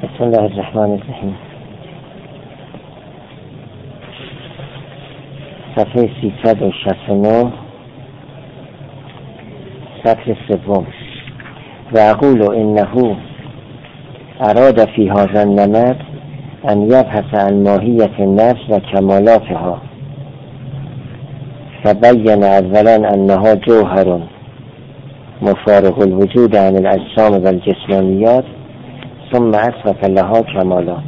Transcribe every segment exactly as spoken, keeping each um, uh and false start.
بسم الله الرحمن الرحیم. صفحه سیصد و شصت و نه، سطر سوم. و اقول انه اراد فی هذا النمط ان یبحث عن ماهیت النفس و کمالاتها، فبین اولا انها جوهر مفارق الوجود عن الاجسام و الجسمانیات، ثم اثبت لها کمالات.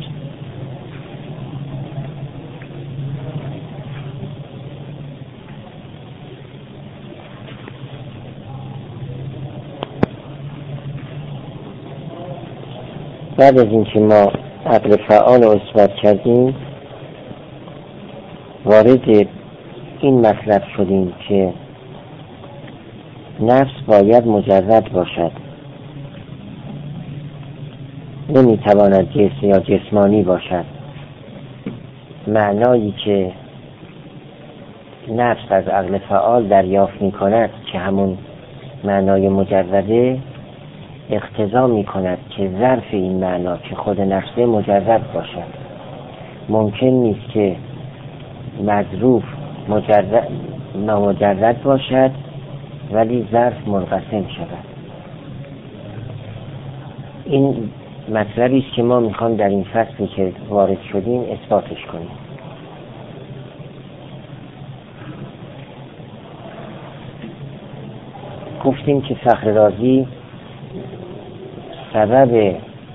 بعد از اینکه ما عقل فعال رو اثبات کردیم، وارد این مطلب شدیم که نفس باید مجرد باشد، نمیتواند جسم یا جسمانی باشد. معنایی که نفس از عقل فعال دریافت می کند که همون معنای مجرده، اقتضا می کند که ظرف این معنا که خود نفسه مجرد باشد. ممکن نیست که مظروف مجرد نامجرد باشد ولی ظرف منقسم شود. این مطلبی است که ما میخوام در این فصلی که وارد شدیم اثباتش کنیم. گفتیم که فخر رازی سبب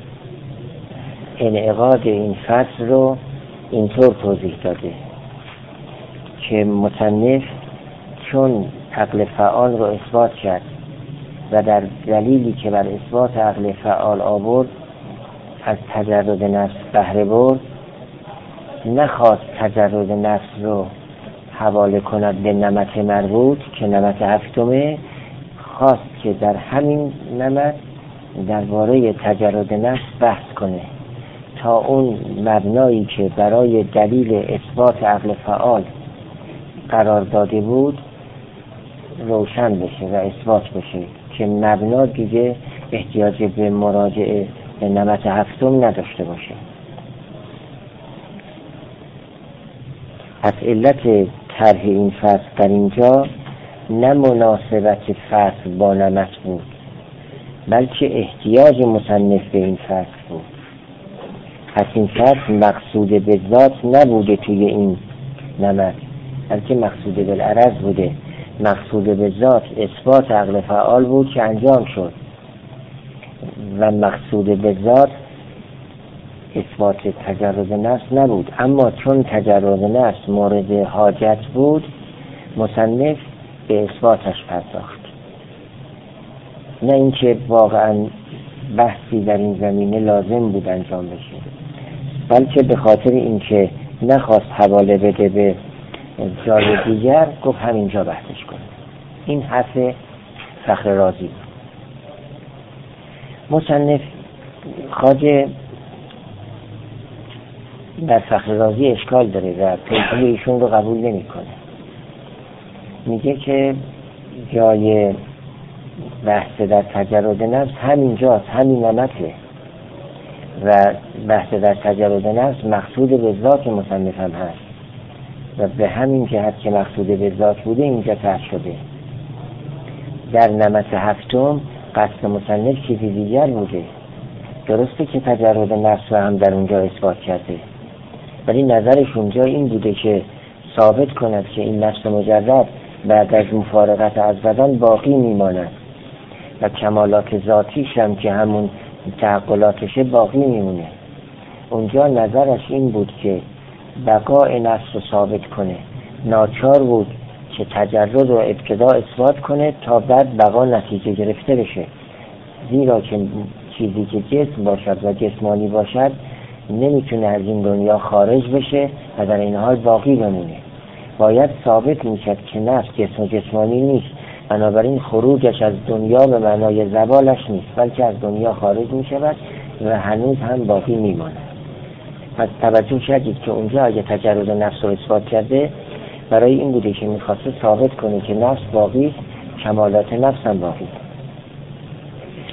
انعقاد این فصل رو اینطور توضیح داده که مصنف چون عقل فعال رو اثبات کرد و در دلیلی که بر اثبات عقل فعال آورد از تجرد نفس بهره برد، نخواست تجرد نفس رو حواله کند به نمط مربوط که نمط هفتمه، خواست که در همین نمط درباره تجرد نفس بحث کنه تا اون مبنایی که برای دلیل اثبات عقل فعال قرار داده بود روشن بشه و اثبات بشه، که مبنا دیگه احتیاج به مراجعه به نمط هفتم نداشته باشه. از علت طرح این فصل در اینجا نه مناسبت فصل با نمط بود، بلکه احتیاج مصنف به این فصل بود. پس این فصل مقصود به ذات نبوده توی این نمط، بلکه مقصود به العرض بوده. مقصود به ذات اثبات عقل فعال بود که انجام شد و مقصود به ذات اثبات تجرد نفس نبود. اما چون تجرد نفس مورد حاجت بود، مصنف به اثباتش پرداخت، نه اینکه واقعا بحثی در این زمینه لازم بود انجام بشه، بلکه به خاطر اینکه نخواست حواله بده به جای دیگر، گفت همینجا بحثش کنه. این حرف فخر رازی. مصنف خواجه در فخر رازی اشکال داره و پیشی ایشون رو قبول نمی کنه. میگه که جای بحث در تجرد نفس همینجاست، همین نمطه، و بحث در تجرد نفس مقصود به ذات مصنف هم هست و به همین جهت که مقصود به ذات بوده اینجا طرح شده. در نمط هفتم قصد مصنف چیزی دیگر بوده. درسته که تجرد نفس رو هم در اونجا اثبات کرده، ولی نظرش اونجا این بوده که ثابت کند که این نفس مجرد بعد از مفارقت از بدن باقی میماند و کمالات ذاتیش هم که همون تعقلاتشه باقی میمونه. اونجا نظرش این بود که بقای نفس رو ثابت کنه، ناچار بود که تجرد رو ابتدا اثبات کنه تا بعد بقا نتیجه گرفته بشه، زیرا که چیزی که جسم باشد و جسمانی باشد نمیتونه از این دنیا خارج بشه و در این حال باقی بمونه. باید ثابت میشد که نفس جسم و جسمانی نیست، بنابراین خروجش از دنیا به معنای زوالش نیست، بلکه از دنیا خارج میشود و هنوز هم باقی میماند. پس توجه شدید که اونجا اگه تجرد نفس رو اثبات کرده، برای این بوده که میخواسته ثابت کنه که نفس باقی، کمالات نفس هم باقی.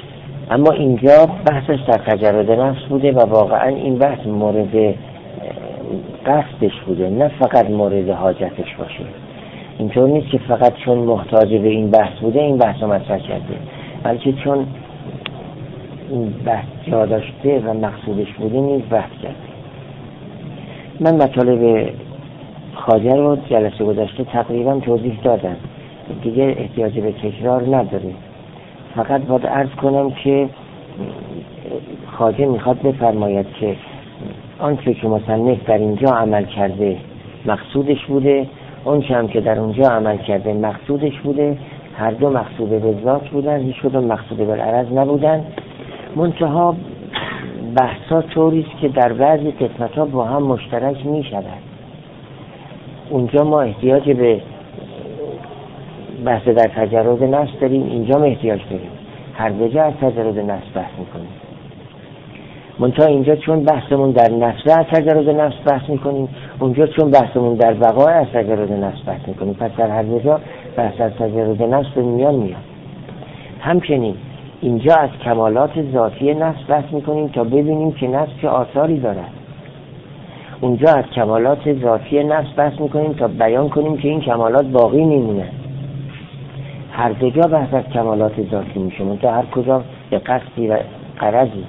اما اینجا بحثش در تجرد نفس بوده و واقعا این بحث مورد قصدش بوده، نه فقط مورد حاجتش باشه. اینطور نیست که فقط چون محتاج به این بحث بوده این بحث رو مطرح کرده، بلکه چون این بحث جا داشته و مقصودش بوده نیز بحث کرده. من مطالب خواجه رو جلسه گذشته تقریبا توضیح دادم، دیگه احتیاج به تکرار نداره. فقط باید عرض کنم که خواجه میخواد بفرماید که آنچه که مصنف در اینجا عمل کرده مقصودش بوده، اون هم که در اونجا عمل کرده مقصودش بوده، هر دو مقصود به ذات بودن، هیچ کدوم مقصود به العرض نبودن. منتها بحثا طوریست که در بعضی قسمت‌ها با هم مشترک می‌شود. اونجا ما احتیاج به بحث در تجرد نفس داریم، اینجا ما احتیاج داریم، هر دو جا از تجرد نفس بحث می‌کنیم. منتها اینجا چون بحثمون در نفس از تجرد نفس بحث میکنیم، اونجا چون بحثمون در بقا از تجرد نفس بحث میکنیم، پس در هر دو جا بحث از تجرد نفس به میان میاد. همچنین اینجا از کمالات ذاتی نفس بحث میکنیم تا ببینیم که نفس چه آثاری دارد، اونجا از کمالات ذاتی نفس بحث میکنیم تا بیان کنیم که این کمالات باقی میمونه. هر دو جا بحث از کمالات ذاتی میشه، منتها هر کجا به قصدی و غرضی.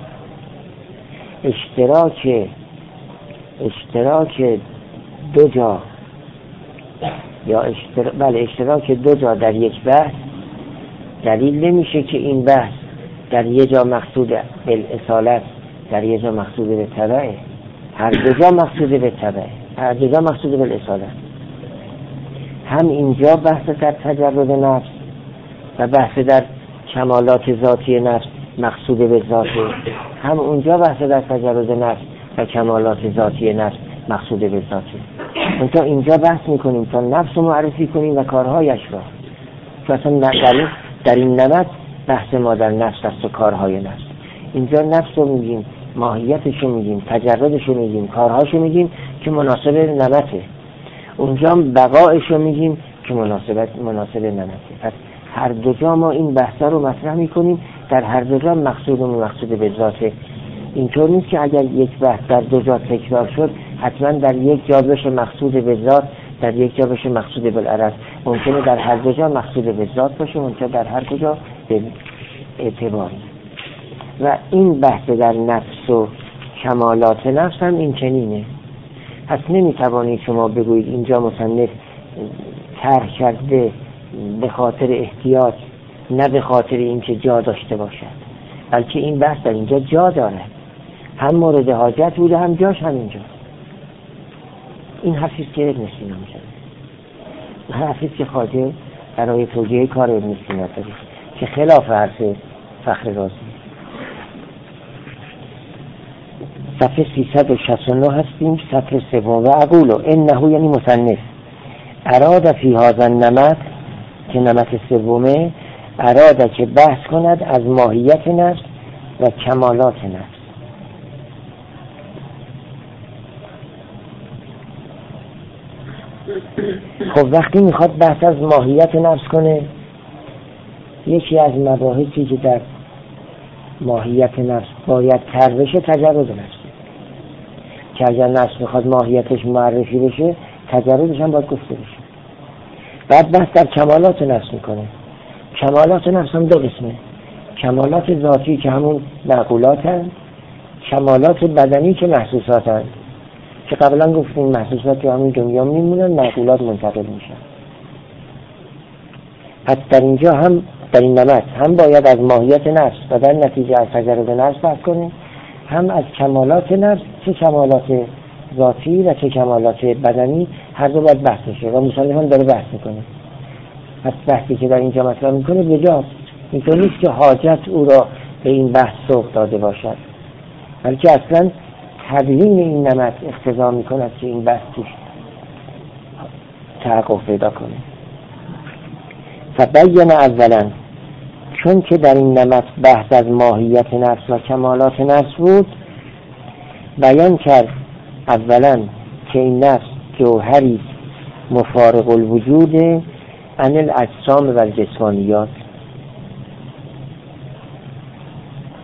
اشتراک اشتراک دو جا یا اشتر... بله اشتراک دو جا در یک بحث دلیل نمیشه که این بحث در یک جا مقصود بالاصالت، در یک جا مقصود به تبعه. هر دو جا مقصود به تبعه، هر دو جا مقصود بالاصالت. هم اینجا بحث در تجرد نفس و بحث در کمالات ذاتی نفس مقصود به ذاته، هم اونجا بحث در تجرد نفس و کمالات ذاتی نفس مقصود به ذاته. منتها اینجا بحث میکنیم تا نفس رو معرفی کنیم و کارهایش را، که اصلا در, در این نمط بحث ما در نفس است و کارهای نفس. اینجا نفس رو میگیم، ماهیتش رو میگیم، تجردش رو میگیم، کارهاش رو میگیم که مناسب نمطه. اونجا بقایش رو میگیم که مناسبت مناسب نمطه. پس هر دو جا ما این بحثا رو مطرح میکنیم، در هر دو جا مقصودمون مقصود به ذاته. اینطور نیست که اگر یک بحث در دو جا تکرار شد حتما در یک جا بشه مقصود به ذات، در یک جا بشه مقصود به العرض. ممکنه در هر دو جا مقصود به ذات باشه، ممکنه در هر کجا به اعتبار. و این بحث در نفس و کمالات نفس هم این چنینه. پس نمیتوانید شما بگویید اینجا مصنف طرح کرده به خاطر احتیاج، نه به خاطر اینکه جا داشته باشد، بلکه این بحث در اینجا جا داره، هم مورد حاجت بوده هم جاش هم اینجا. این حرفیست که ابن سینا میزنه، حرفیست که خواجه برای توجیه کار ابن سینا داره که خلاف حرف فخر رازی. صفحه سیصد و شصت و نه هستیم، صفحه سوم. و اقولو انه یعنی مصنف اراد فی هذا النمط، که نمط سومه، اراده که بحث کند از ماهیت نفس و کمالات نفس. خب وقتی میخواد بحث از ماهیت نفس کنه، یکی از مباحثی که در ماهیت نفس باید تر بشه تجرد نفس، که اگر نفس میخواد ماهیتش معرفی بشه تجردش هم باید گفته بشه. بعد بحث در کمالات نفس میکنه. کمالات نفس هم دو قسمه، کمالات ذاتی که همون معقولات هست، کمالات بدنی که محسوسات هست، که قبلا گفتیم محسوسات که همین دنیا میمونن، معقولات منتقل میشن. پس در اینجا هم در این نمط هم باید از ماهیت نفس و در نتیجه از تجرد نفس بحث کنیم، هم از کمالات نفس، چه کمالات ذاتی و چه کمالات بدنی، هر دو باید بحث بشه و مصنف هم داره بحث میکنه. پس بحثی که در اینجا مطرح میکنه بجاست، اینطور نیست که حاجت او را به این بحث سوق داده باشد، بلکه اصلا تبیین این نمط اقتضا میکند که این بحث توش تحقق پیدا کنه. فبین اولا، چون که در این نمط بحث از ماهیت نفس و کمالات نفس بود، بیان کرد اولا که این نفس جوهری مفارق الوجود عن الاجسام و الجسمانیات.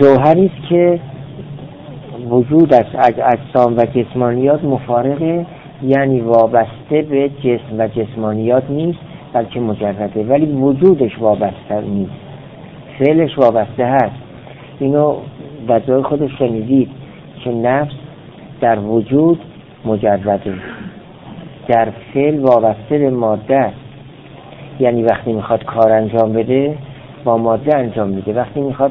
جوهری است که وجود از اجسام و جسمانیات مفارقه، یعنی وابسته به جسم و جسمانیات نیست بلکه مجرده، ولی وجودش وابسته نیست، فعلش وابسته هست. اینو در جای خودش شنیدید که نفس در وجود مجرده، در فعل وابسته به ماده است. یعنی وقتی میخواد کار انجام بده با ماده انجام میده، وقتی میخواد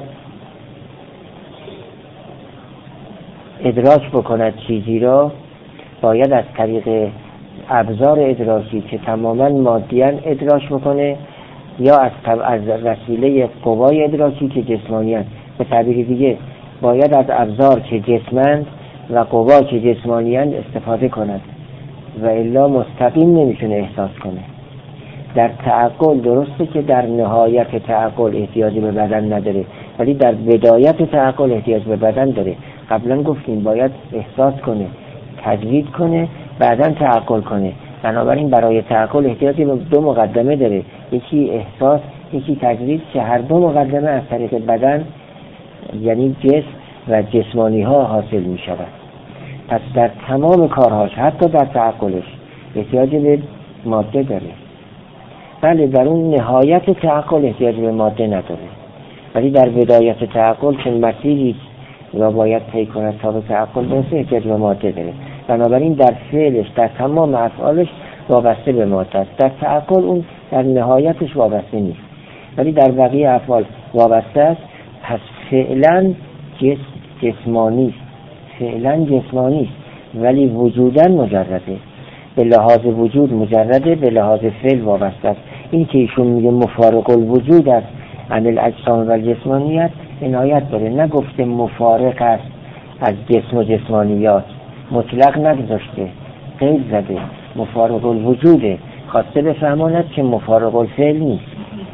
ادراک بکند چیزی را باید از طریق ابزار ادراکی که تماما مادیان ادراک بکنه، یا از از وسیله قوای ادراکی که جسمانیان. به تعبیر دیگه باید از ابزار که جسمند و قوا که جسمانیان استفاده کند و الا مستقیم نمیتونه احساس کنه. در تعقل درسته که در نهایت تعقل احتیاجی به بدن نداره، ولی در بدایت تعقل احتیاج به بدن داره. قبلا گفتیم باید احساس کنه، تجرید کنه، بعداً تعقل کنه. بنابراین برای تعقل احتیاجی به دو مقدمه داره، یکی احساس، یکی تجرید، که هر دو مقدمه از طریق بدن یعنی جسم و جسمانی ها حاصل می شود. پس در تمام کارهاش حتی در تعقلش احتیاج به ماده داره. بله در اون نهایت تعقل احتیاج به ماده نداره، ولی در بدایت تعقل که مسیری را باید طی کند تا به تعقل برسه احتیاج به ماده داره. بنابراین در فعلش در تمام افعالش وابسته به ماده است. در تعقل اون در نهایتش وابسته نیست، ولی در بقیه افعال وابسته است. پس فعلا جسم جسمانی است، فعلا جسمانی است، ولی وجوداً مجرده. به لحاظ وجود مجرده، به لحاظ فعل وابسته است. این که ایشون میگه مفارق الوجود است عن الاجسام و الجسمانیات، عنایت داره، نگفته مفارق است از جسم و جسمانیات، مطلق نگذاشته، قید زده، مفارق الوجوده، خواسته بفهماند که مفارق الفعل نیست.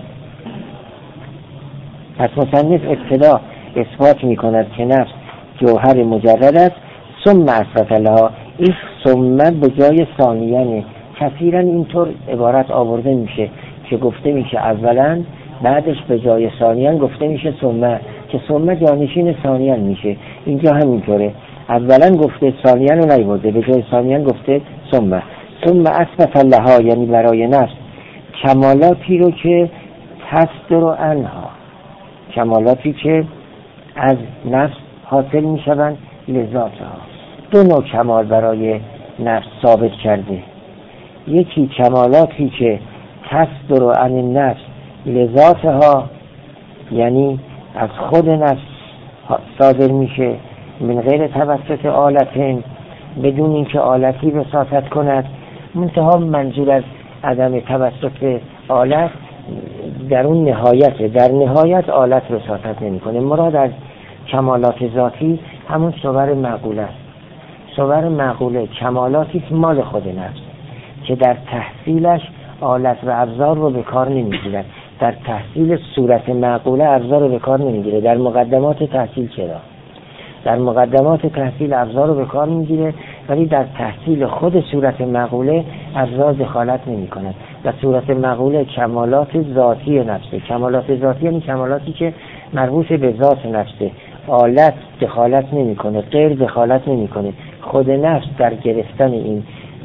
پس مصنف ابتدا اثبات میکند که نفس جوهر مجرد است، ثم اثبت لها. این ثم به جای ثانیانه، کثیرا اینطور عبارت آورده میشه که گفته میشه اولا، بعدش به جای ثانیان گفته میشه ثم، که ثم جانشین ثانیان میشه. اینجا همینطوره، اولا گفته ثانیان رو نیورده، به جای ثانیان گفته ثم. ثم اثبت لها یعنی برای نفس کمالاتی رو که تصدر عنها، کمالاتی که از نفس حاصل میشوند لذاتها. دو نوع کمال برای نفس ثابت کرده، یکی کمالاتی که تصدر عن النفس لذاتها، یعنی از خود نفس صادر میشه، من غیر توسط آلتین، بدون اینکه آلتی وساطت کند. منتها منظور از عدم توسط آلت در اون نهایت، در نهایت آلت وساطت نمی کنه. مراد از کمالات ذاتی همون صور معقوله است. صور معقوله کمالاتی که مال خود نفس، که در تحصیلش آلت و ابزار رو به کار نمیگیرد. در تحصیل صورت معقوله ابزار رو به کار نمیگیره. در مقدمات تحصیل چرا؟ در مقدمات تحصیل ابزار رو به کار میگیره، ولی در تحصیل خود صورت معقوله ابزار دخالت نمی کند. و صورت معقوله کمالات ذاتی نفسه. کمالات ذاتی یعنی کمالاتی که مربوط به ذات نفسه. آلت دخالت نمی کنه، غیر دخالت نمی کنه. خود نفس در گرفتن این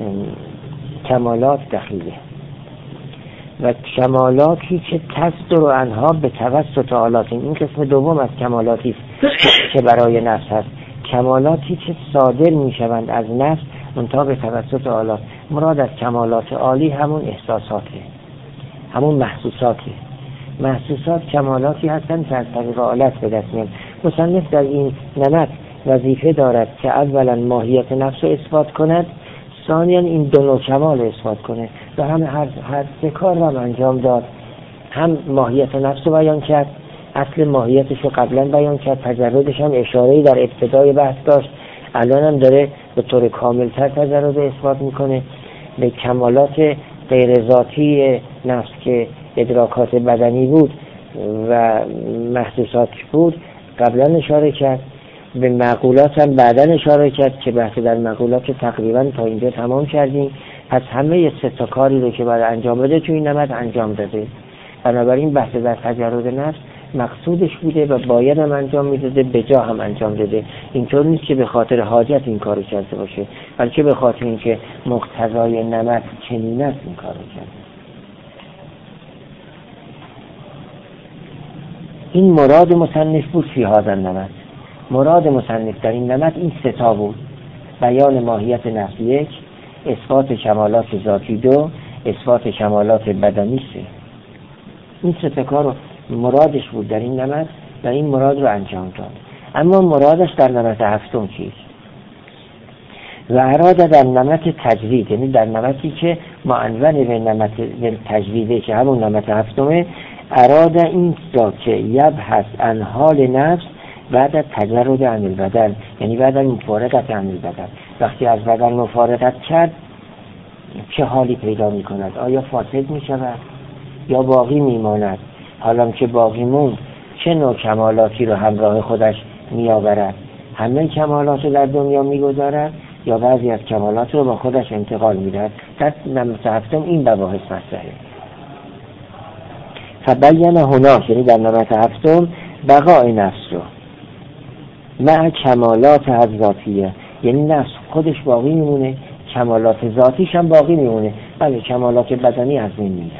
کمالات دخیله. و کمالاتی که تصدر عنها به توسط آلات، این قسم دوم از کمالاتی است که برای نفس هست. کمالاتی که صادر می شوند از نفس منتها به توسط آلات. مراد از کمالات عالی همون احساساته، همون محسوساته. محسوسات کمالاتی هستند که از طریق آلت به دست میان. مصنف در این نمط وظیفه دارد که اولا ماهیت نفس رو اثبات کند، ثانیاً این دو نوع کمال رو اثبات کنه. و هم هر هر سه کار رو انجام داد. هم ماهیت نفس رو بیان کرد، اصل ماهیتش رو قبلا بیان کرد، تجردش هم اشاره‌ای در ابتدای بحث داشت، الان هم داره به طور کاملتر تجرد اثبات میکنه. به کمالات غیر ذاتی نفس که ادراکات بدنی بود و محسوسات بود قبلا اشاره کرد. به معقولات هم بعداً اشاره کرد که بحث در معقولات تقریبا تا اینجا تمام کردیم. پس همه سه تا کاری رو که باید انجام بده تو این نمط انجام داده. بنابراین بحث در تجرد نفس مقصودش بوده و باید هم انجام میداده، به جا هم انجام داده. اینطور نیست که به خاطر حاجت این کارو کرده باشه، بلکه به خاطر اینکه مقتضای نمط چنین است این کارو کرده. این مراد مصنف بود فی هذا النمط. مراد مصنف در این نمط این سه تا بود: بیان ماهیت نفس یک، اثبات کمالات ذاتی دو، اثبات کمالات بدنی سه. این سه تا کار مرادش بود در این نمط و این مراد رو انجام داد. اما مرادش در نمط هفتم چیست؟ و اراد در نمط تجوید، یعنی در نمطی که معنون به نمط تجویده که همون نمط هفتمه، اراد این را که یبحث عن حال نفس بعد از تجرد عن البدن، یعنی بعد از مفارقت عن البدن. وقتی از بدن مفارقت کرد چه حالی پیدا می کند؟ آیا فاسد می شود یا باقی می ماند؟ حالا که باقی موند چه نوع کمالاتی رو همراه خودش می آورد؟ همه کمالات رو در دنیا می گذارد یا بعضی از کمالات رو با خودش انتقال می دهد؟ در نمط هفتم این مباحث مطرحه. فبین هناک، یعنی در نمط هفتم، بقای نفس رو مع کمالات از ذاتیه، یعنی نفس خودش باقی میمونه، کمالات ذاتیش هم باقی میمونه، بله کمالات بدنی از بین میره.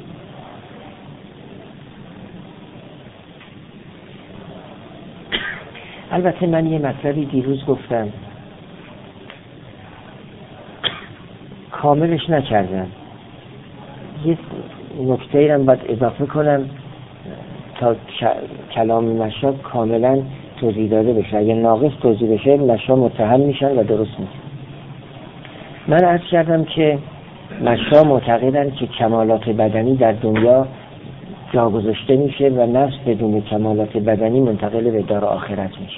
البته من یه مطلبی دیروز گفتم کاملش نکردم، یه نکته ای رو باید اضافه کنم تا کلام مشا کاملا توضیح داده بشه. اگه ناقص توضیح بشه مشا متهم میشن و درست نیست. من عرض کردم که مشا معتقدن که کمالات بدنی در دنیا جا گذاشته میشه و نفس بدون کمالات بدنی منتقل به دار آخرت میشه.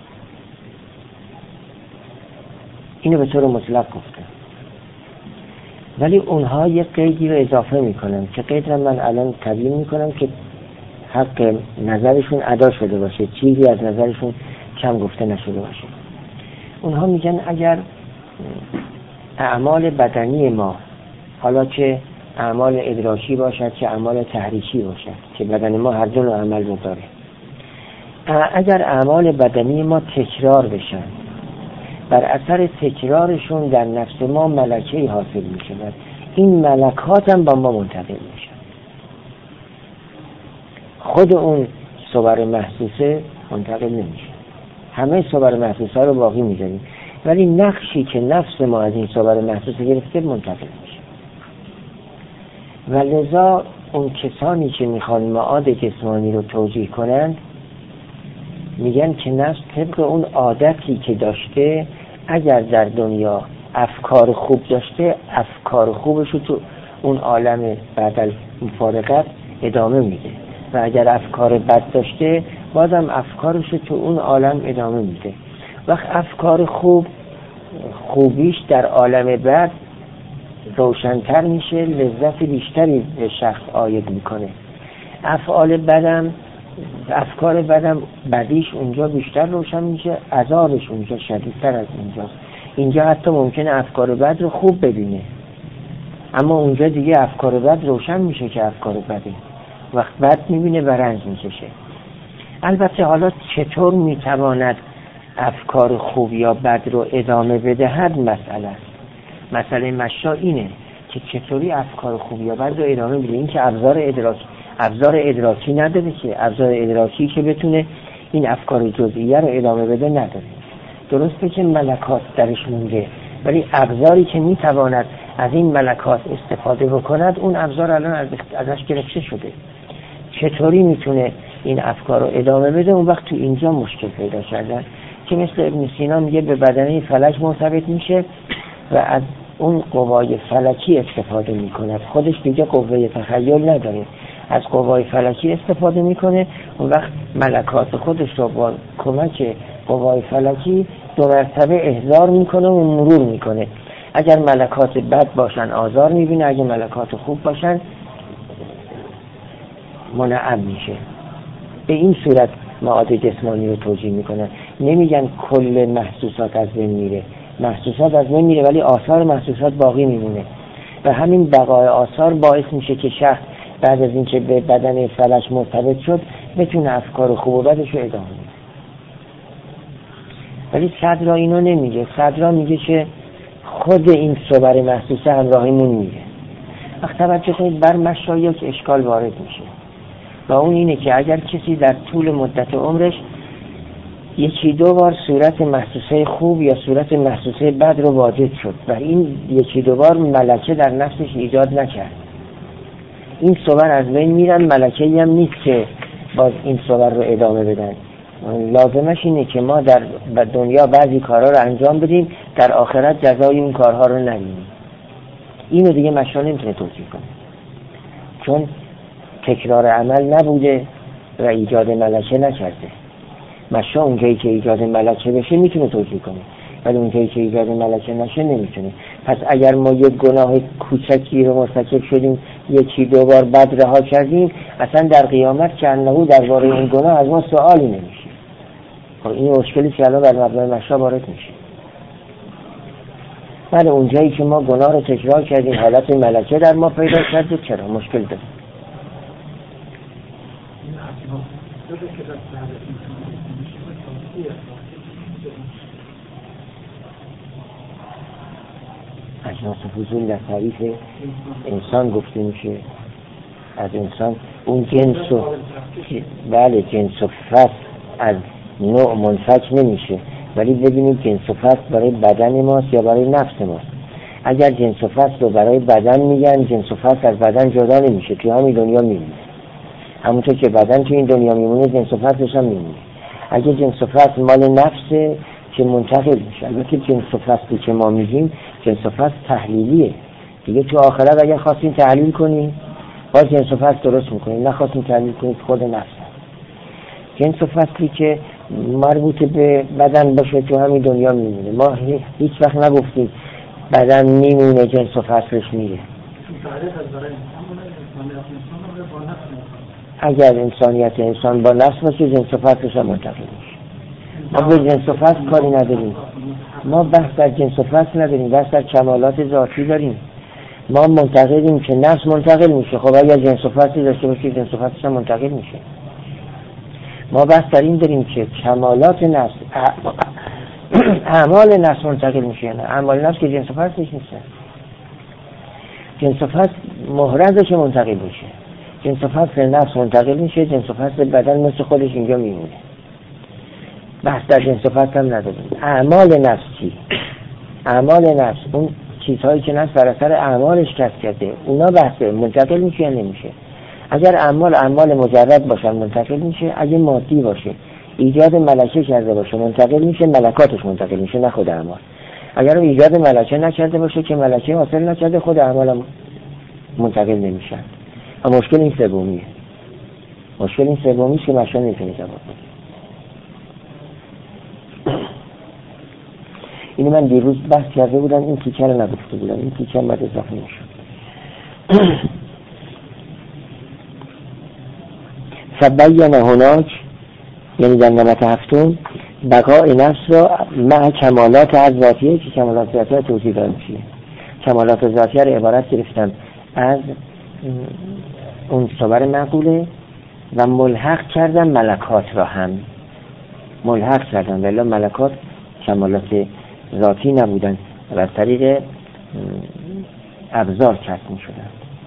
اینو به طور مطلق گفتم، ولی اونها یک قیدی رو اضافه میکنن که قید رو من الان تبیین میکنم که حق نظرشون ادا شده باشه، چیزی از نظرشون کم گفته نشده باشه. اونها میگن اگر اعمال بدنی ما، حالا که اعمال ادراکی باشد که اعمال تحریکی باشد که بدن ما هر دو عمل رو داره، اگر اعمال بدنی ما تکرار بشن، بر اثر تکرارشون در نفس ما ملکه‌ای حاصل میشه، این ملکات هم با ما منتقل میشن. خود اون صور محسوسه منتقل نمیشه، همه صور محسوسه رو باقی میذاریم، ولی نقشی که نفس ما از این صور محسوسه گرفته منتقل میشه. و لذا اون کسانی که میخوان معاد جسمانی رو توجیه کنند میگن که نفس طبق اون عادتی که داشته، اگر در دنیا افکار خوب داشته، افکار خوبش رو تو اون عالم بعد از مفارقت ادامه میده، و اگر افکار بد داشته بازم افکارش رو تو اون عالم ادامه میده. وقت افکار خوب خوبیش در عالم بد روشن‌تر میشه، لذت بیشتری به شخص عاید میکنه. افعال بدم، افکار بدم بدیش اونجا بیشتر روشن میشه، عذابش اونجا شدیدتر از اینجاست. اینجا حتی ممکنه افکار بد رو خوب ببینه، اما اونجا دیگه افکار بد روشن میشه که افکار بده، وقت بد میبینه و رنج میکشه. البته حالا چطور میتواند افکار خوب یا بد رو ادامه بدهد مسئله است. مسئله مشا اینه که چطوری افکار خوب یا بد رو ادامه بده. این که ابزار ادراکی ابزار ادراکی نداره، که ابزار ادراکی که بتونه این افکار جزئیه رو ادامه بده نداره. درسته که ملکات درش مونده، ولی ابزاری که میتواند از این ملکات استفاده بکند اون ابزار الان ازش گرفته شده. چطوری میتونه این افکار رو ادامه بده؟ اون وقت تو اینجا مشکل پیدا کردن که مثل ابن سینا میگه به بدنه فلک مرتبط میشه و از اون قوای فلکی استفاده میکنه. خودش دیگه قوه تخیل نداره، از قوای فلکی استفاده میکنه. اون وقت ملکات خودش رو با کمک قوای فلکی دو مرتبه احضار میکنه و مرور میکنه. اگر ملکات بد باشن آزار میبینه، اگر ملکات خوب باشن منعم میشه. به این صورت معاد جسمانی رو توجیه میکنن. نمیگن کل محسوسات از بین میره، محسوسات از بین میره ولی آثار محسوسات باقی میمونه و همین بقای آثار باعث میشه که شخص بعد از اینکه به بدن فلک مرتبط شد بتونه افکار خوب و بدش رو ادامه بده. ولی صدرا اینو نمیگه. صدرا میگه که خود این صور محسوسه همراهیمون میگه. وقت توجه کنید بر مشایخ اشکال وارد میشه و اون اینه که اگر کسی در طول مدت عمرش یکی دو بار صورت محسوسه خوب یا صورت محسوسه بد رو واجد شد و این یکی دو بار ملکه در نفسش ایجاد نکرد، این صور از بین میرن، ملکه‌ای هم نیست که باز این صور رو ادامه بدن. لازمش اینه که ما در دنیا بعضی کارها رو انجام بدیم، در آخرت جزای این کارها رو نبینیم. اینو دیگه مشا نمیتونه توجیه کنه، چون تکرار عمل نبوده و ایجاد ملکه نکرده. مشا اونجایی که ایجاد ملکه بشه میتونه توجیه کنه، ولی اونجایی که ایجاد ملکه نشه نمیتونه. پس اگر ما یک گناه کوچکی رو مرتکب شدیم، یکی دو بار بد رها کردیم، اصلا در قیامت که انهو درباره این گناه از ما سوالی نمیشه. خب این مشکلی که الان بر مبنای مشا وارد میشه. ولی اونجایی که ما گناه رو تکرار کردیم، حالت ملکه در ما پیدا کرده، چرا مشکل داره؟ اجناس فضول در تعریف انسان گفته میشه. از انسان اون جنس و بله جنس و فصل از نوع منفک نمیشه، ولی ببینید جنس و فصل برای بدن ماست یا برای نفس ماست. اگر جنس و فصل رو برای بدن میگن، جنس و فصل از بدن جدا نمیشه، توی همین دنیا میمونه. همونطور که بدن توی این دنیا میمونه، جنس و فصلش هم میمونه. اگر جنس و فصل مال نفسه که منتقل میشه، البته جنس و فصلی که ما میگیم جنس و فصل تحلیلیه دیگه. تو آخرت اگر خواستین تحلیل کنین باز جنس و فصل درست میکنین، نخواستین تحلیل کنید خود نفس. جنس و فصلی که مربوط به بدن باشه تو همین دنیا میمونه. ما هیچ وقت نگفتیم بدن میمونه جنس و فصلش میره. اگر انسانیت انسان با نفس باشه، جنس و فصلش هم منتقل میشه. ما به جنس و فصل کاری نداریم، ما بحث در جنس و فصل نداریم، بحث در کمالات ذاتی داریم. ما منتقلیم که نفس منتقل میشه. خب اگر جنس و فصلی داشته باشه، جنس و فصلش هم منتقل میشه. ما بحث در این داریم که کمالات نفس، اعمال نفس منتقل میشه، نه اعمال نفس که جنس و فصلش نیست. جنس و فصل محرزش منتقل میشه، جنس و فصل نفس منتقل میشه، جنس و فصل بدن مثل خودش اینجا میمونه. بحث در جنس و فصل هم نداریم. اعمال نفس چی؟ اعمال نفس اون چیزهایی که نفس بر اثر اعمالش کسب کرده، اونا بحثه منتقل میشه یا نمیشه. اگر اعمال اعمال مجرد باشن منتقل میشه، اگه مادی باشه ایجاد ملکه کرده باشه منتقل میشه، ملکاتش منتقل میشه، نه خود اعمال. اگر ایجاد ملکه نکرده باشه که ملکه حاصل نکرده، خود اعمال هم منتقل نمیشن. اما مشکل این سومیه. مشکل این سومیه که مشا نمیتونه جواب بده. اینو من دیروز بحث کرده بودم، این تیکه رو نگفته بودم، این تیکه هم باید اضافه میشد. فبین هناک، یعنی در نمت هفتم، بقای نفس را مع کمالات از ذاتیه، که کمالات ذاتیه توضیح داده میشه. کمالات ذاتیه رو عبارت گرفتم از اون صور معقوله و ملحق کردم ملکات را هم ملحق کردم، ولی ملکات کمالات ذاتی نبودن و از طریق ابزار کسب می شدن.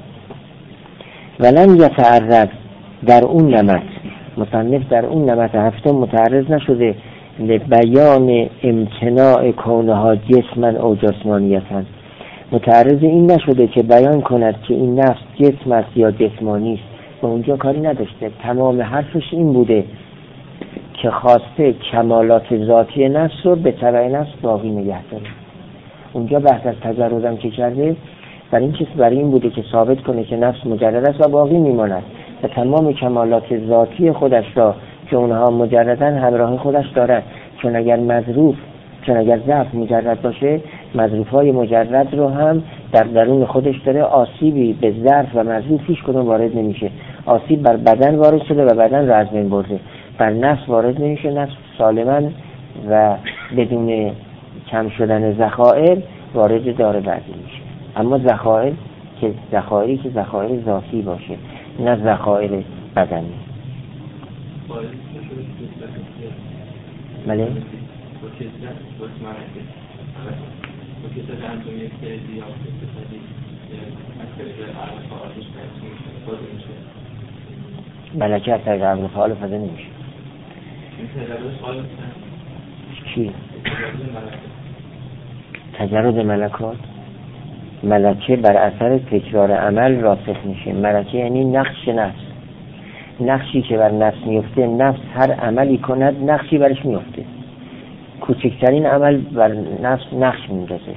ولن یتعرض در اون نمت، مصنف در اون نمت هفتم متعرض نشده لبیان امتناع کونها جسما او جسمانیتا، متعرض این نشده که بیان کند که این نفس جسم است یا جسمانی است. و اونجا کاری نداشته، تمام حرفش این بوده که خواسته کمالات ذاتی نفس رو به تبع نفس باقی نگه داره. اونجا بحث از تجردم که کرده برای این چیز برای این بوده که ثابت کنه که نفس مجرد است و باقی میماند و تمام کمالات ذاتی خودش را که اونها مجردن همراه خودش دارد. چون اگر مظروف چون اگر ضعف مجرد باشه، مظروفهای مجرد رو هم در درون خودش داره، آسیبی به ظرف و مظروف هیچ کدوم وارد نمیشه. آسیب بر بدن وارد شده و بدن رو از بین برده، بر نفس وارد نمیشه، نفس سالما و بدون کم شدن ذخایر وارد داره بعدی میشه. اما ذخایر که ذخایری که ذخایر ذاتی باشه، نه ذخایر بدنی. بله ملکه از طریق عقل فعال فضا نمیشه. چی؟ تجرد ملکات. ملکه بر اثر تکرار عمل راسخ میشه. ملکه یعنی نقش نفس، نقشی که بر نفس میفته. نفس هر عملی کند نقشی برش میفته، کوچکترین عمل بر نفس نقش میندازه.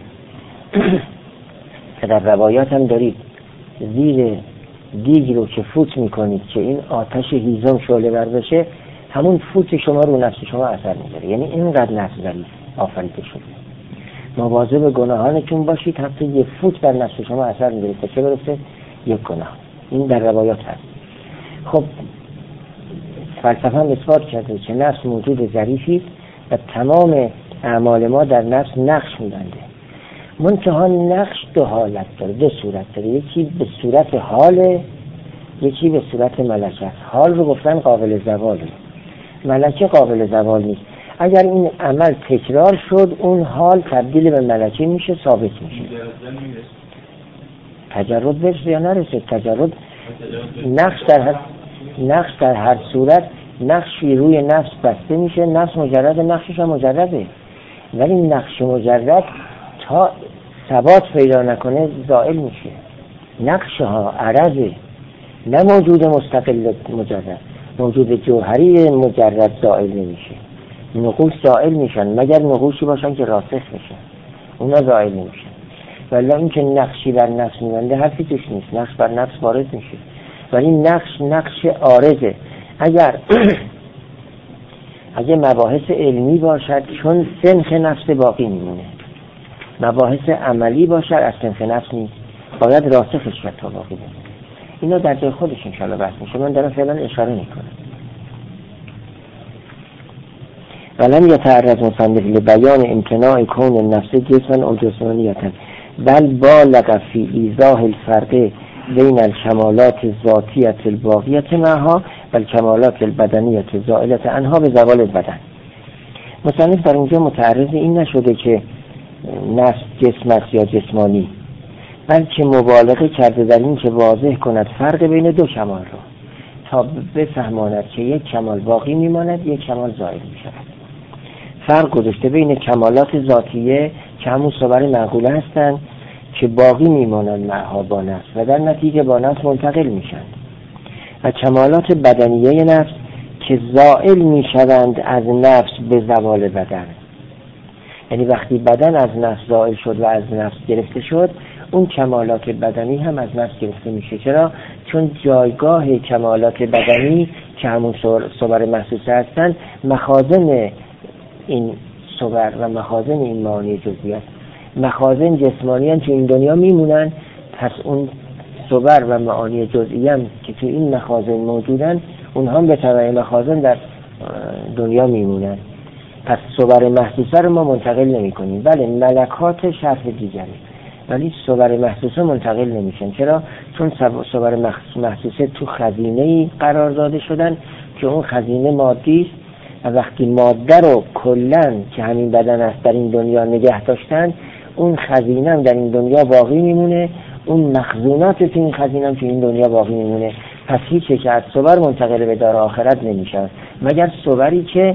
که در روایات هم دارید زیر دیگ رو که فوت میکنید که این آتش هیزم شعله بر بشه، همون فوت شما رو نفس شما اثر میذاره. یعنی اینقدر نفس ضعیف آفریده شده. مواظب گناهانتون باشید، حتی یه فوت بر نفس شما اثر میذاره تا چه برسه یک گناه. این در روایات هست. خب فلسفه هم اثبات کرده که نفس موجود ظریفی و تمام اعمال ما در نفس نقش میبنده. منتها نقش دو حالت داره، دو صورت داره. یکی به صورت حاله، یکی به صورت ملکه است. حال رو گفتن قابل زواله، ملکه قابل زوال نیست. اگر این عمل تکرار شد اون حال تبدیل به ملکه میشه، ثابت میشه. تجرد برسه یا نرسه، تجرد نقش در هر نقش در هر صورت نقشی روی نفس بسته میشه. نفس مجرد، نقشش هم مجرده، ولی نقش مجرد تا ثبات پیدا نکنه زائل میشه. نقش ها عرضه، نه موجود مستقل مجرد. موجود جوهری مجرد زائل نمیشه. نقوش زائل میشن مگر نقوشی باشن که راسخ میشن، اونا زائل نمیشن. ولی این که نقشی بر نفس میمنده حرفی توش نیست. نقش بر نفس وارد میشه، ولی نقش نقش عارضه. اگر اگه مباحث علمی باشد چون سنخ نفس باقی میمونه، مباحث عملی باشد از سنخ نفس نیست، باید راسخش کرد تا باقی بمونه. اینا در جای خودش انشاءالله بحث میشه، من دارم فعلا اشاره میکنم. ولم یتعرض مصنف لبیان امتناع کون النفس جسما او جسمانیتا بل بالغ فی ایضاح الفرق بین الکمالات الذاتیه الباقیه معها و الکمالات البدنیه زائله عنها به زوال بدن. مصنف در اینجا متعرض این نشده که نفس جسم است یا جسمانی، بلکه مبالغه کرده در این که واضح کند فرق بین دو کمال را تا بفهماند که یک کمال باقی میماند، یک کمال زائل میشود. فرق گذاشته بین کمالات ذاتیه که همون صور معقوله هستند که باقی میمانند معها با نفس و در نتیجه با نفس منتقل میشن، و کمالات بدنیه نفس که زائل میشوند از نفس به زوال بدن. یعنی وقتی بدن از نفس زائل شد و از نفس گرفته شد، اون کمالات بدنی هم از نفس گرفته میشه. چرا؟ چون جایگاه کمالات بدنی که همون صور محسوسه هستند مخازن این صور و مخازن این معانی جزئی است. مخازن جسمانی هم که این دنیا میمونن، پس اون صور و معانی جزئی هم که تو این مخازن موجودن اونها هم به تبع مخازن در دنیا میمونن. پس صور محسوسه رو ما منتقل نمی کنیم. بله ملکات شرح دیگره، ولی صور محسوسه منتقل نمیشن. چرا؟ چون صور محسوسه تو خزینه‌ای قرار داده شدن که اون خزینه مادی است و وقتی ماده رو کلن که همین بدن است در این دنیا نگه داشتن، اون خزینه هم در این دنیا باقی میمونه، اون مخزونات تو این خزینه هم تو این دنیا باقی میمونه. پس هیچی که از صور منتقل به دار آخرت نمیشن مگر صوری که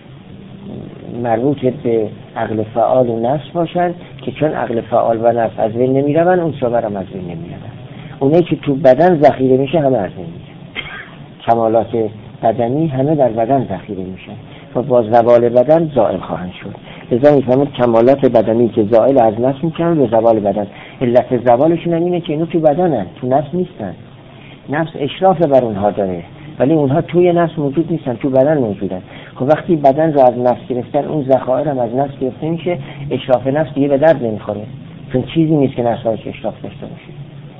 مربوط به عقل فعال و نفس باشن که چون عقل فعال و نفس از بین نمیرون اون صور هم از بین نمیرون. اونایی که تو بدن ذخیره میشه همه از بین میره. کمالات بدنی همه در بدن ذخیره میشن و با زوال بدن زائل خواهند شد. لذا میفهمید کمالات بدنی که زائل از نفس میشن به زوال بدن. علت زوالشون هم اینه که اینو تو بدنن، تو نفس نیستن. نفس اشراف بر اونها داره ولی اونها توی نفس موجود نیستن، تو بدن موجودن. خب وقتی بدن رو از نفس گرفتن، اون ذخایر هم از نفس گرفته میشه، اشراف نفس دیگه به درد نمیخوره، چون چیزی نیست که نفس هاش اشراف داشته باشه.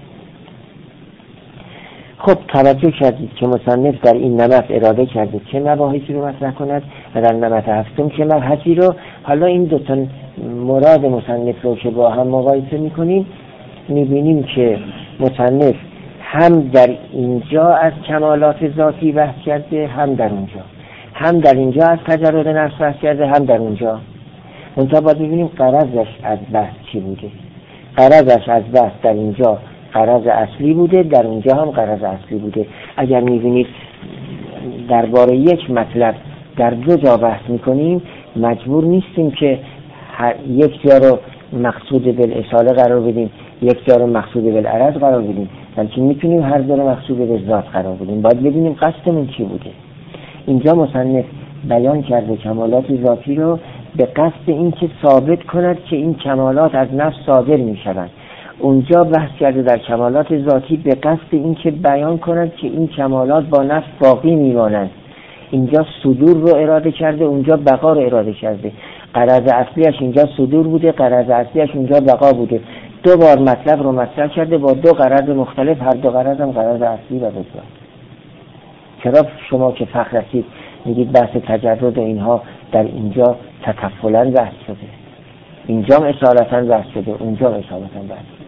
خب توجه کردید که مصنف در این نمط اراده کرده چه مباحثی رو مطرح کند و در نمط هفتم چه مبحثی رو. حالا این دو تا مراد مصنف رو که با هم مقایسه میکنیم، میبینیم که مصنف هم در اینجا از کمالات ذاتی بحث کرده، هم در اونجا. هم در اینجا از تجرد نفس بحث کرده، هم در اونجا. منتها باید ببینیم غرضش از بحث چی بوده. غرضش از بحث در اینجا غرض اصلی بوده، در اونجا هم غرض اصلی بوده. اگر می‌بینید درباره یک مطلب در دو جا بحث می‌کنیم، مجبور نیستیم که یک جا رو مقصود بالاصاله قرار بدیم، یک جا رو مقصود بالعرض قرار بدیم، بلکه می‌تونیم هر دو رو مقصود به ذات قرار بدیم. باید ببینیم قصدمون چی بوده. اینجا مصنف بیان کرده کمالات ذاتی رو به قصد این که ثابت کند که این کمالات از نفس صادر می‌شوند. اونجا بحث کرده در کمالات ذاتی به قصد این که بیان کند که این کمالات با نفس باقی میمانند. اینجا صدور رو اراده کرده، اونجا بقا رو اراده کرده. غرض اصلیش اینجا صدور بوده، غرض اصلیش اونجا بقا بوده. دو بار مطلب رو مطرح کرده با دو غرض مختلف، هر دو غرض هم غرض اصلی و بسیار. چرا شما که فخر رسید میگید بحث تجرد و اینها در اینجا تطفلاً بحث شده، اینجا هم اصالتاً بحث شده، اونجا هم اصالتاً بحث شده.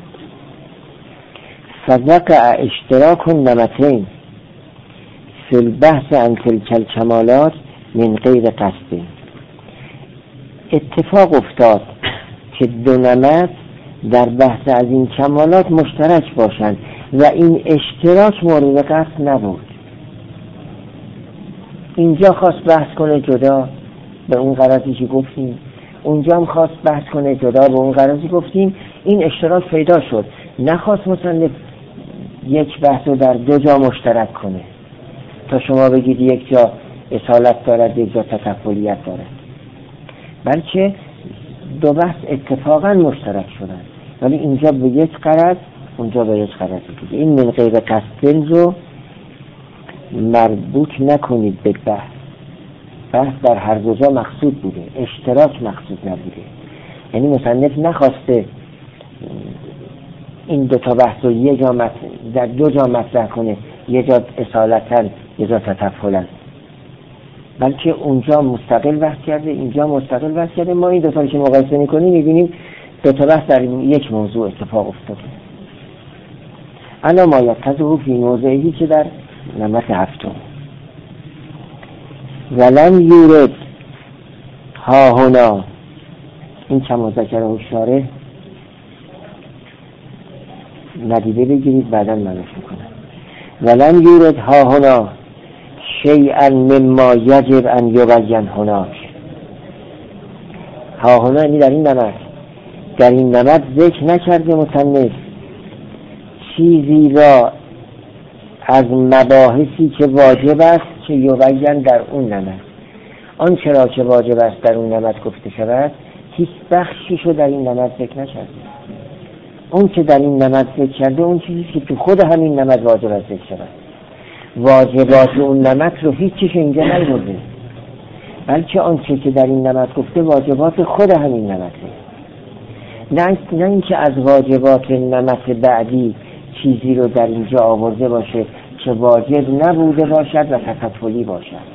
فوقع اشتراک النمطین فی البحث عن تلک الکمالات من غیر قصد. اتفاق افتاد که دو نمط در بحث از این کمالات مشترک باشند و این اشتراک مورد قصد نبود. اینجا خواست بحث کنه جدا به اون غرضی که گفتیم، اونجا هم خواست بحث کنه جدا به اون غرضی گفتیم. این اشتراک پیدا شد. نخواست مصنف یک بحث رو در دو جا مشترک کنه تا شما بگید یک جا اصالت دارد یک جا تطفلیت دارد، بلکه دو بحث اتفاقا مشترک شدن، ولی اینجا به یک غرض اونجا به یک غرض دیگه. این من غیر قصد رو مربوط نکنید به بحث. بحث در هر دو جا مقصود بوده، اشتراک مقصود نبوده. یعنی مصنف نخواسته این دو تا بحث رو یه جا مطرح در دو جا مطرح کنه، یه جا اصالتاً یه جا تطفلاً، بلکه اونجا مستقل بحث کرده اینجا مستقل بحث کرده. ما این دو تا رو که مقایسه می‌کنیم می‌بینیم دو تا بحث در یک موضوع اتفاق افتاده. الا ما یقتضی فی موضعی که در نمط هفتم ولم یورد ها هنا، این کما ذکره شارح ندیده بگیرید بعدا منوش میکنم. ولم یورد ها هنا شیئا مما یجب ان یبین هناک. ها هنا یعنی در این نمط، در این نمط ذکر نکرده مصنف چیزی را از مباحثی که واجب است که یبین در اون نمط. آن چرا که واجب است در اون نمط گفته شود هیچ بخشیشو در این نمط ذکر نکرده. اون که در این نمط ذکر کرده اون چیزی که تو خود همین نمط واجب است ذکر شود. واجبات اون نمط رو هیچ چیز اینجا نیورده، بلکه آن چیزی که در این نمط گفته واجبات خود همین نمطه. نه نه اینکه از واجبات نمط بعدی چیزی رو در اینجا آورده باشه که واجب نبوده باشد و تطفلی باشد.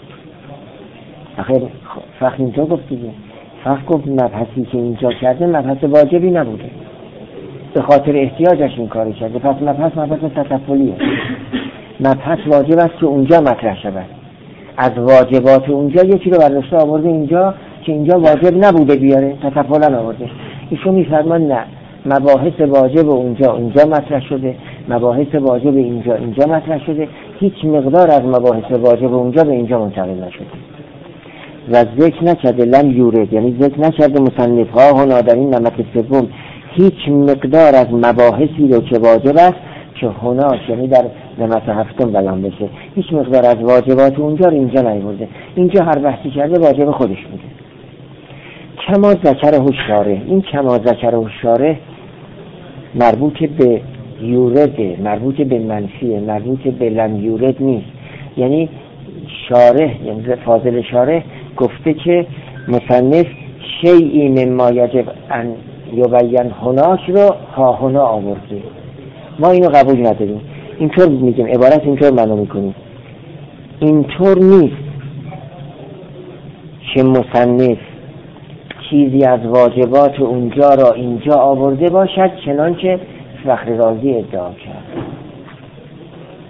آخر فقط اینجا گفت دیگه، فقط گفت مبحثی که اینجا کرده مبحث واجبی نبوده، به خاطر احتیاجش این کاری کرده. پس مبحث مبحث تطفلیه. مبحث واجب است که اونجا مطرح شود. از واجبات اونجا یکی رو برداشته آورده اینجا که اینجا واجب نبوده بیاره، تطفلا آورده. ایشون میفرمان نه، مباحث واجب اونجا اونجا مطرح شده، مباحث واجب اینجا اینجا مطرح شده، هیچ مقدار از مباحث واجب اونجا به اینجا منتقل نشده و ذکر نکرده. لم یورد یعنی ذکر نکرده مصنف ها هنا در این نمط سوم هیچ مقدار از مباحثی رو که واجب است که هنا یعنی در نمط هفتم بیان بشه، هیچ مقدار از واجبات اونجا رو اینجا نیورده. اینجا هر بحثی کرده واجب خودش بوده. کما ذکره الشارح، این کما ذکره الشارح مربوط به یورده، مربوط به منفیه، مربوط به لم یورد نیست. یعنی شارح یعنی فاضل شارح گفته که مصنف شیئی مما یجب ان یبین هناک رو ها هنا آورده. ما اینو قبول نداریم. اینطور میگیم، عبارت اینطور معنی میکنیم. اینطور نیست که مصنف چیزی از واجبات اونجا را اینجا آورده باشد چنانچه فخر رازی ادعا کرد.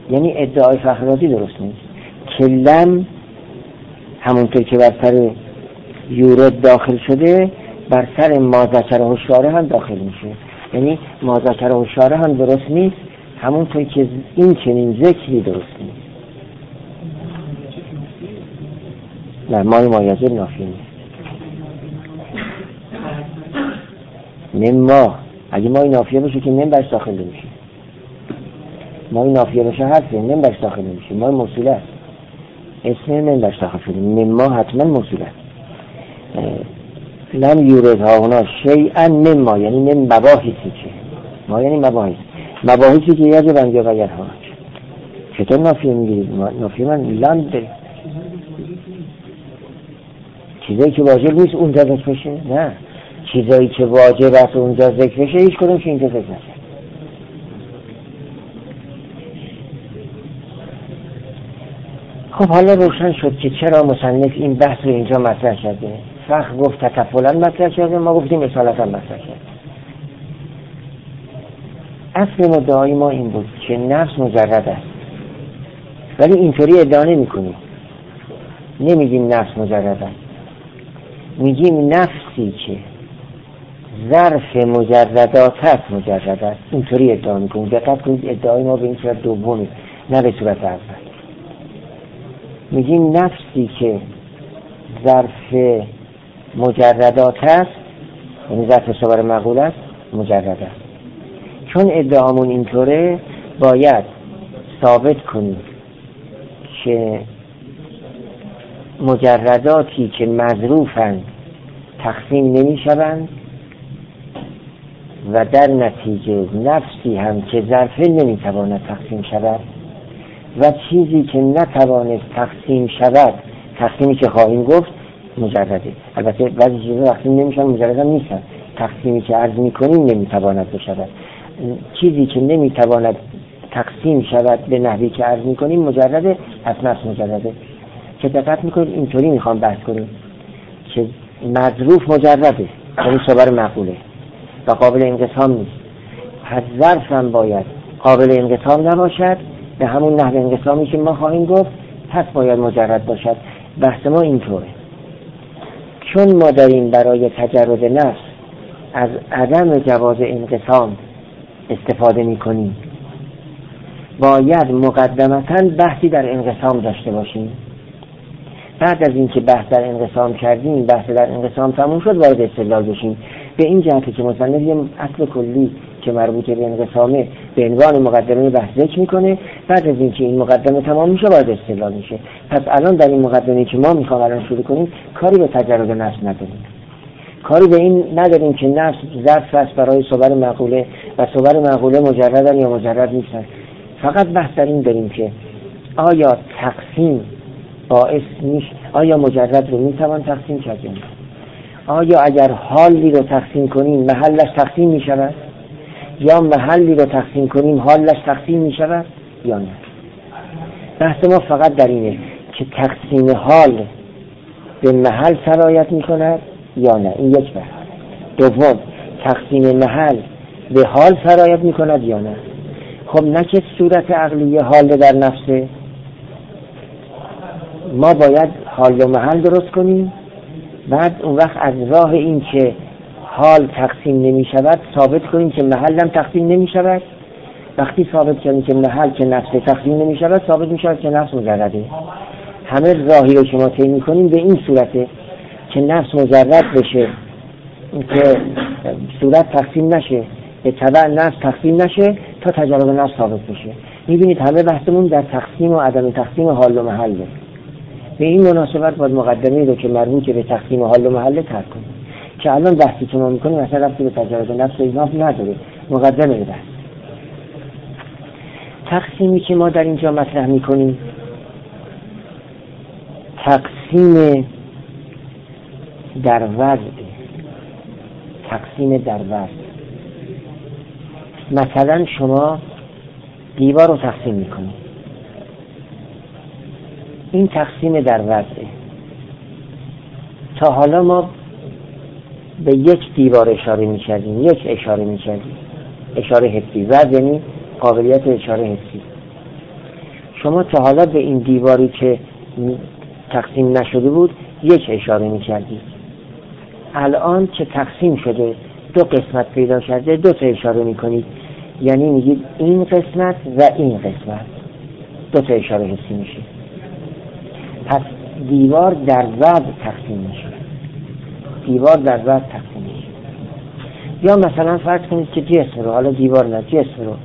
یعنی ادعای فخررازی درست نیست که لم همونطور که بر سر یورد داخل شده بر سر ما ذکر هشیاره هم داخل میشه. یعنی ما ذکر هشیاره هم درست نیست، همونطور که این چنین ذکری درست نیست. نه، مای مایزه نافی نیست. نما اگه مای نافیه باشه که نم برش داخل نمیشه. مای نافیه باشه حرفه، نم برش داخل نمیشه. مای موصوله است، اسم نم برش داخل شده. نما حتما موصوله است. لم یورد ها اونا شیئا نما، یعنی نم مباحثی که ما، یعنی مباحث مباحثی که یاد بنده غیر ها. چطور نافیه میگیرید؟ نافیه من لم داریم چیزایی که واجب نیست اونجا ذکر بشه. نه، چیزایی که واجب است اونجا ذکر بشه هیچ کدومش اینجا ذکر نشه. خب حالا روشن شد که چرا مصنف این بحث رو اینجا مطرح کرده. فقه گفت تکفلا مطرح کرده، ما گفتیم اصالتا مطرح کرده. اصل مدعای ما این بود که نفس مجرد است، ولی اینطوری ادعا نمی کنیم. نمیگیم نفس مجرد است، میگیم نفسی که ظرف مجردات است مجرد است. اینطوری ادعا میکنیم. دقت کنید ادعای ما به این صورت دومی، نه به صورت اول. میگیم نفسی که ظرف مجردات است، یعنی ظرف صور معقول است، مجرد است. چون ادعامون اینطوره باید ثابت کنیم که مجرداتی که مظروفند تقسیم نمی شوند و در نتیجه نفسی هم که ظرفه نمی تواند تقسیم شود و چیزی که نتوانست تقسیم شود، تقسیمی که خواهیم گفت مجرده. البته بعضی چیزا تقسیم نمیشن، مجرد هم نیستن. تقسیمی که عرض میکنیم نمیتواند بشود. چیزی که نمیتواند تقسیم شود به نحوی که عرض میکنیم مجرده، از نفس مجرده. که دقت میکنید اینطوری میخوام بحث کنیم که مظروف مجرده، یعنی صور معقوله و قابل انقسام نیست. پس ظرف هم باید قابل انقسام نباشد به همون نحو انقسامی که ما خواهیم گفت، پس باید مجرد باشد. بحث ما اینطوره. چون ما داریم برای تجرد نفس از عدم جواز انقسام استفاده میکنیم، باید مقدمتاً بحثی در انقسام داشته باشیم. بعد از اینکه بحث در انقسام کردیم، بحث در انقسام تموم شد، وارد استدلال بشیم. به این جهت که مصنف یه اصل کلی که مربوط به انقسامه به عنوان مقدمه بحث ذکر میکنه. بعد از اینکه این مقدمه تمام میشه وارد استدلال میشه. پس الان در این مقدمه که ما میخوام الان شروع کنیم کاری به تجرد نفس نداریم. کاری به این نداریم که نفس ظرف است برای صور معقوله و صور معقوله مجردن یا مجرد نیستن. فقط بحث در این داریم که آیا تقسیم باعث نیست، آیا مجرد رو میتوان تقسیم کرد؟ آیا اگر حالی رو تقسیم کنیم محلش تقسیم میشود، یا محلی رو تقسیم کنیم حالش تقسیم میشود یا نه؟ بحث ما فقط در اینه که تقسیم حال به محل سرایت میکند یا نه. این یک بحث. دوم، تقسیم محل به حال سرایت میکند یا نه. خب نه که صورت عقلی حال در نفسه، ما باید حال و محل درست کنیم. بعد اون وقت از راه این که حال تقسیم نمی شود ثابت کنیم که محل هم تقسیم نمی شود. وقتی ثابت کنیم که محل که نفس تقسیم نمی شود، ثابت می شود که نفس مجرده. همه راهی رو که ما طی می کنیم به این صورته که نفس مجرد بشه، که صورت تقسیم نشه، به تبع نفس تقسیم نشه تا تجرد نفس ثابت بشه. می بینید همه بحثمون در تقسیم و عدم تقسیم حال و محله. به این مناسبت باید مقدمه رو که مربوط به تقسیم حال و محله ترک کنیم که الان بحثی که ما میکنیم اصلا ربطی به تجرد نفس و اینا نداره. مقدمه بحث تقسیمی که ما در اینجا مطرح میکنیم تقسیم در وضع، تقسیم در وضع. مثلا شما دیوار رو تقسیم میکنید، این تقسیم در وضعه. تا حالا ما به یک دیوار اشاره میکردیم، یک اشاره میکردیم، اشاره حسی. وضع یعنی قابلیت اشاره حسی. شما تا حالا به این دیواری که تقسیم نشده بود یک اشاره میکردید، الان که تقسیم شده دو قسمت پیدا کرده دو تا اشاره میکنید، یعنی میگید این قسمت و این قسمت، دو تا اشاره حسی میشه. پس دیوار در وضع تقسیم میشه، دیوار در وضع تقسیم میشه. یا مثلا فرض کنید که جسم رو، حالا دیوار نه، جسم رو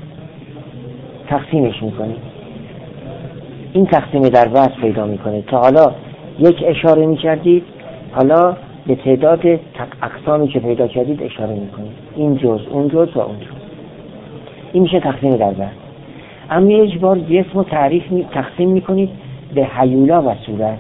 تقسیمش میکنید، این تقسیم در وضع پیدا میکنه. تا حالا یک اشاره میکردید، حالا به تعداد اقسامی که پیدا کردید اشاره میکنید، این جز اون جز و اون جز. این میشه تقسیم در وضع. اما یک بار جسم رو تعریف می... تقسیم میکنید به هیولا و صورت،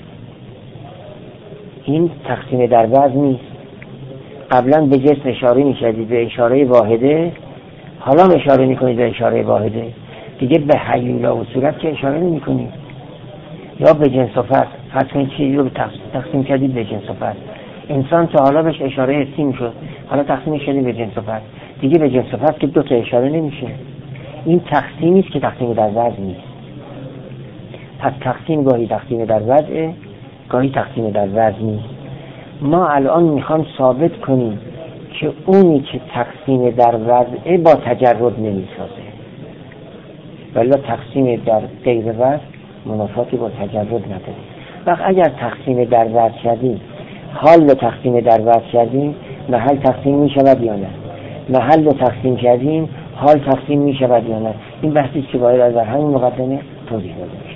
این تقسیم در وضع نیست. قبلا به جسم اشاره میکردید به اشاره واحده، حالا اشاره میکنید به اشاره واحده، دیگه به هیولا و صورت که اشاره نمیکنید. یا به جنس و فصل، فرض کنید چیزی رو تقسیم کردید به جنس و فصل، انسان تا حالا بهش اشاره حسی میشد، حالا تقسیمش کردید به جنس و فصل، دیگه به جنس و فصل که دو تا اشاره نمیشه. این تقسیمی است که تقسیم در وضع نیست. پس تقسیم گاهی تقسیم در وضع، گاهی تقسیم در وضع نیست. ما الان میخوام ثابت کنیم که اونی که تقسیم در وضع با تجرد نمیسازه، ولی تقسیم در غیر وضع منافاتی با تجرد نداره. وقت اگر تقسیم در وضع کردیم، حال تقسیم در وضع کردیم، محل تقسیم می شود یا نه؟ محل تقسیم کردیم، حال تقسیم می شود یا نه؟ این بحثی که باید از همین مقدمه توضیح داده.